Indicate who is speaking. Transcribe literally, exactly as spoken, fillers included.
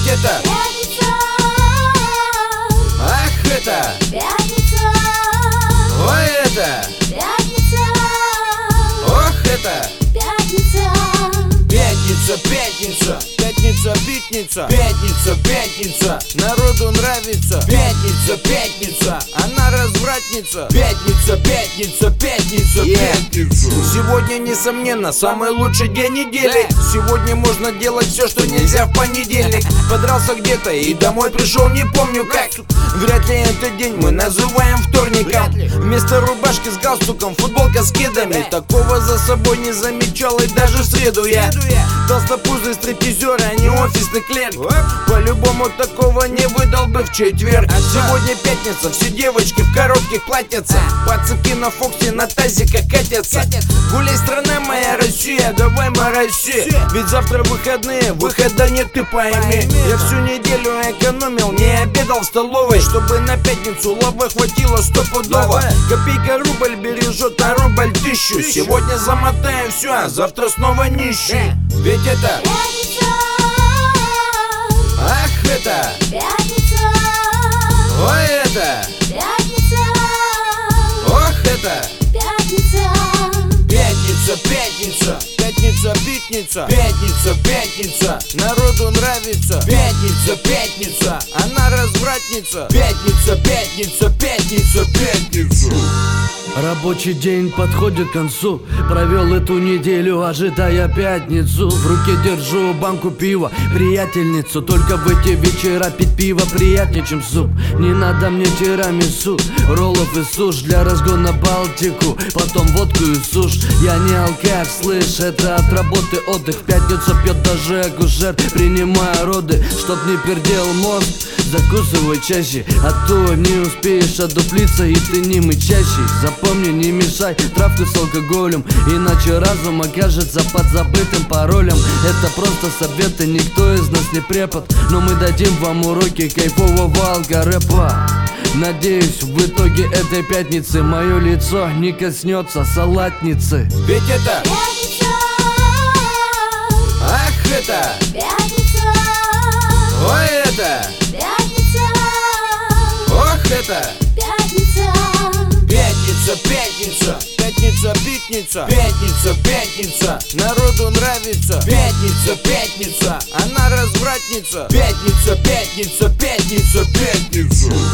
Speaker 1: это
Speaker 2: пятница,
Speaker 1: ах это,
Speaker 2: пятница,
Speaker 1: ой это,
Speaker 2: пятница,
Speaker 1: ох это.
Speaker 2: пятница,
Speaker 1: Пятница, пятница, пятница, пятница, пятница, пятница, народу нравится. Пятница, пятница, она развратница. Пятница, пятница, пятница, пятница. Сегодня, несомненно, самый лучший день недели. Сегодня можно делать все, что нельзя в понедельник. Подрался где-то и домой пришел, не помню как. Вряд ли этот день мы называем вторником. Вместо рубашки с галстуком футболка с кедами. Такого за собой не замечал и даже в среду я. Толстопузый стриптизер, а не офисный клерк. По-любому такого не выдал бы в четверг. Сегодня пятница, все девочки в коротких платьицах. Пацаки на Фоксе на тазиках катятся. Гуляй, страна моя Россия, давай мороси. Ведь завтра выходные, выхода нет, ты пойми. Я всю неделю экономил, не обедал в столовой, чтобы на пятницу лавы хватило стопудово. Копейка рубль бережет, а рубль тысячу. Сегодня замотаю все, а завтра снова нищий. Ведь это
Speaker 2: пятница,
Speaker 1: ах это,
Speaker 2: пятница,
Speaker 1: ой это,
Speaker 2: пятница,
Speaker 1: ох это.
Speaker 2: пятница,
Speaker 1: Пятница, пятница, пятница, пятница, пятница, пятница, народу нравится. Пятница, пятница, она развратница. Пятница, пятница, пятница, пятница.
Speaker 3: Рабочий день подходит к концу. Провел эту неделю, ожидая пятницу. В руке держу банку пива, приятельницу. Только в эти вечера пить пиво приятнее, чем суп. Не надо мне тирамису, роллов и суш. Для разгона Балтику, потом водку и сушь. Я не алкаш, слышь, это от работы отдых. В пятницу пьет даже акушер, принимая роды. Чтоб не пердел мозг, закусывай чаще, а то не успеешь отдуплиться и ты не мычащий. Запомни, не мешай травку с алкоголем, иначе разум окажется под забытым паролем. Это просто советы, никто из нас не препод, но мы дадим вам уроки кайфового алкорэпа. Надеюсь, в итоге этой пятницы мое лицо не коснется салатницы.
Speaker 1: Ведь это
Speaker 2: пятница,
Speaker 1: ах это,
Speaker 2: пятница,
Speaker 1: ой это,
Speaker 2: пятница,
Speaker 1: ох это.
Speaker 2: пятница,
Speaker 1: Пятница, пятница, пятница, пятница, пятница, пятница, народу нравится. Пятница, пятница, она развратница. Пятница, пятница, пятница, пятница.